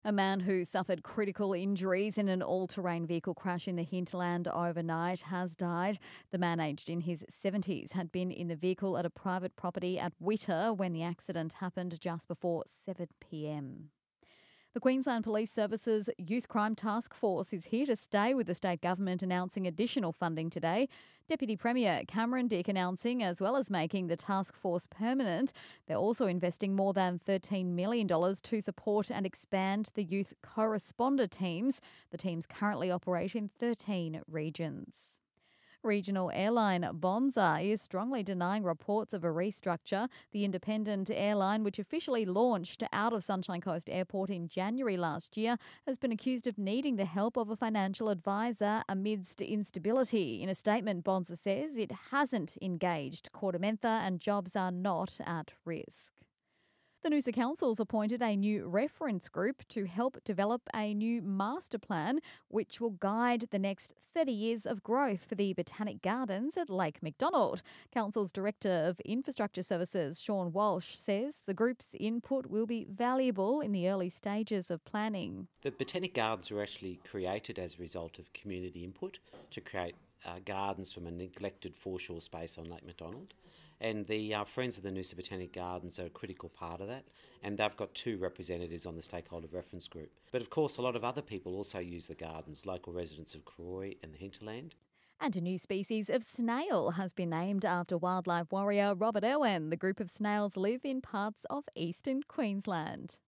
A man who suffered critical injuries in an all-terrain vehicle crash in the hinterland overnight has died. The man, aged in his 70s, had been in the vehicle at a private property at Witter when the accident happened just before 7 p.m. The Queensland Police Service's Youth Crime Task Force is here to stay, with the state government announcing additional funding today. Deputy Premier Cameron Dick announcing, as well as making the task force permanent, they're also investing more than $13 million to support and expand the youth corresponder teams. The teams currently operate in 13 regions. Regional airline Bonza is strongly denying reports of a restructure. The independent airline, which officially launched out of Sunshine Coast Airport in January last year, has been accused of needing the help of a financial advisor amidst instability. In a statement, Bonza says it hasn't engaged KordaMentha and jobs are not at risk. The Noosa Council's appointed a new reference group to help develop a new master plan which will guide the next 30 years of growth for the Botanic Gardens at Lake Macdonald. Council's Director of Infrastructure Services, Sean Walsh, says the group's input will be valuable in the early stages of planning. The Botanic Gardens were actually created as a result of community input to create gardens from a neglected foreshore space on Lake Macdonald. And the Friends of the Noosa Botanic Gardens are a critical part of that, and they've got 2 representatives on the stakeholder reference group. But of course, a lot of other people also use the gardens, local residents of Croy and the hinterland. And a new species of snail has been named after wildlife warrior Robert Irwin. The group of snails live in parts of eastern Queensland.